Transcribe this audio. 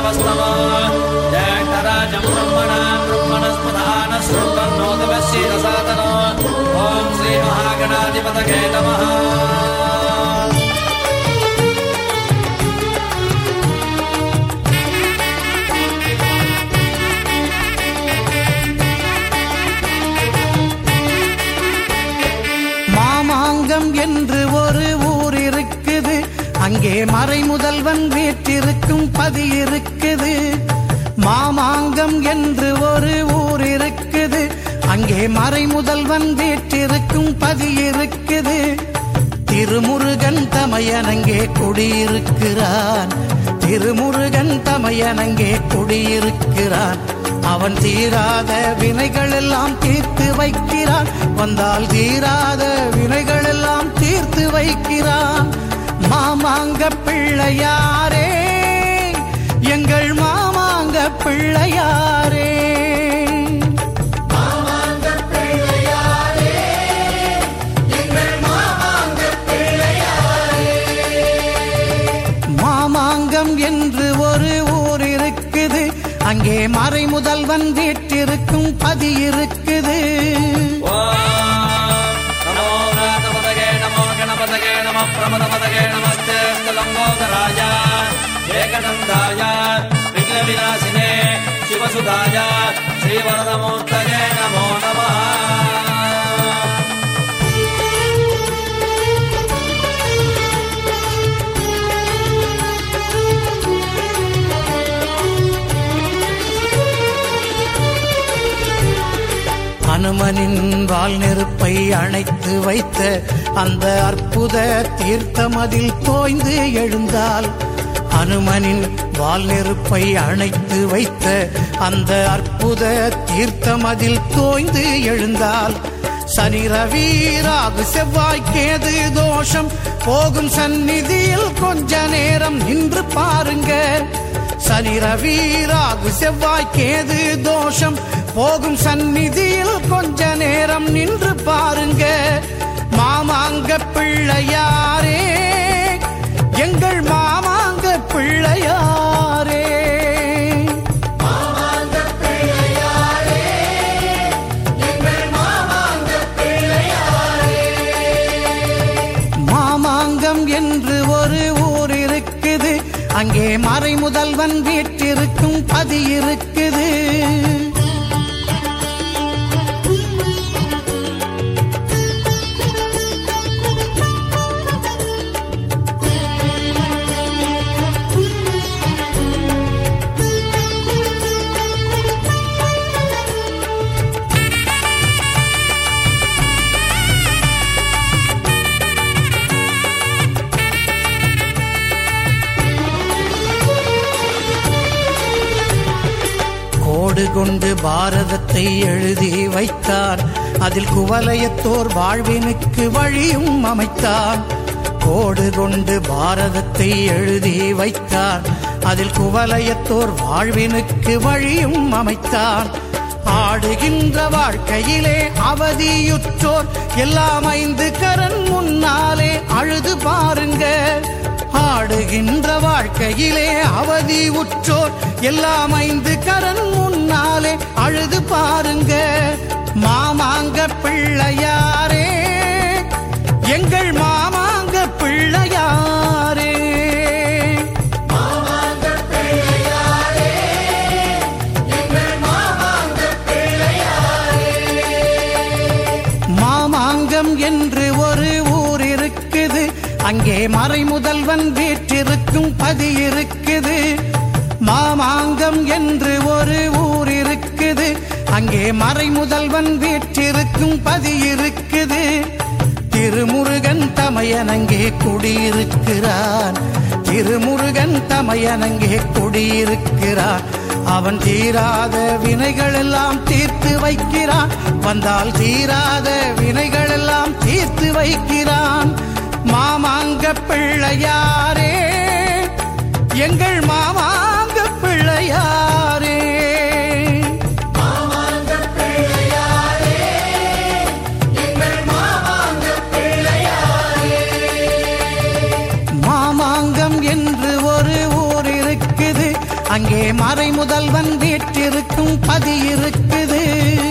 वस्तवो ज्येष्ठराजं ब्रह्मणस्पदानश्रुतन्नोतपश्येदसादनो ॐ श्रीमहागणाधिपतये नमः। மாமாங்கம் என்று ஒரு ஊர் இருக்குது, அங்கே மறை முதல்வன் வீற்றிருக்கும் பதி இருக்குது. மாமாங்கம் என்று ஒரு ஊர் இருக்குது, அங்கே மறை முதல்வன் வீற்றிருக்கும் பதி இருக்குது. திருமுருகன் தமையனங்கே குடியிருக்கிறான், திருமுருகன் தமையனங்கே குடியிருக்கிறான். அவன் தீராத வினைகள் எல்லாம் தீர்த்து வைக்கிறான், வந்தால் தீராத வினைகள் எல்லாம் தீர்த்து வைக்கிறான். மாமாங்க பிள்ளையாரே, எங்கள் மாமாங்க பிள்ளையாரே. மாமாங்கம் என்று ஒரு ஊர் இருக்குது, அங்கே மறை முதல்வன் வீற்றிருக்கும் பதி இருக்குது. नमो गणपतये नमः प्रमदपतये नमस्ते लंबोदराय एकदन्ताय विघ्नविनाशिने शिवसुधाय श्रीवरदमूर्तये नमो नमः। அனுமனின் வால் நெருப்பை அணைத்து வைத்த அந்த அற்புத தீர்த்தமதில் தோய்ந்து எழுந்தால், அனுமனின் வால் நெருப்பை அணைத்து வைத்த அந்த அற்புத தீர்த்தமதில் தோய்ந்து எழுந்தால், சனி ரவி ராகு செவ்வாய் கேது தோஷம் போகும் சந்நிதியில் கொஞ்ச நேரம் நின்று பாருங்க. சனி ரவி ராகு செவ்வாய் கேது தோஷம் போகும் சந்நிதியில் கொஞ்ச நேரம் நின்று பாருங்க. மாமாங்க பிள்ளையாரே, எங்கள் மாமாங்க பிள்ளையாரே. மாமாங்கம் என்று ஒரு ஊர் இருக்குது, அங்கே மறை முதல்வன் வீற்றிருக்கும் பதி இருக்குது. கோடு கொண்டு பாரதத்தை எழுதி வைத்தார், அதில் குவலயத்தோர் வாழ்வினுக்கு வழியும் அமைத்தார். கோடு கொண்டு பாரதத்தை எழுதி வைத்தார், அதில் குவலயத்தோர் வாழ்வினுக்கு வழியும் அமைத்தார். ஆடுகின்ற வாழ்க்கையிலே அவதியுற்றோர் எல்லாம் ஐந்து கரன் முன்னாலே அழுது பாருங்க. ஆடுகின்ற வாழ்க்கையிலே அவதி உற்றோர் எல்லாம் ஐந்து கரன் முன்னாலே அழுது பாருங்க. மாமாங்க பிள்ளையாரே, எங்கள் மாமாங்க பிள்ளையாரே. மாமாங்கம் என்று ஒரு ஊர் இருக்குது, அங்கே மறை முதல்வன் வீற்றிருக்கும் பதி இருக்குது. மாமாங்கம் என்று ஒரு ஊர் இருக்குது, அங்கே மறை முதல்வன் வீற்றிருக்கும் பதி இருக்குது. திருமுருகன் தமையனங்கே குடியிருக்கிறான், திருமுருகன் தமையனங்கே குடியிருக்கிறான். அவன் தீராத வினைகள் எல்லாம் தீர்த்து வைக்கிறான், வந்தால் தீராத வினைகள் எல்லாம் தீர்த்து வைக்கிறான். மாமாங்க பிள்ளையாரே, எங்கள் மாமாங்க பிள்ளையாரே. மாமாங்கம் என்று ஒரு ஊர் இருக்குது, அங்கே மறை முதல்வன் வீற்றிருக்கும் பதி இருக்குது.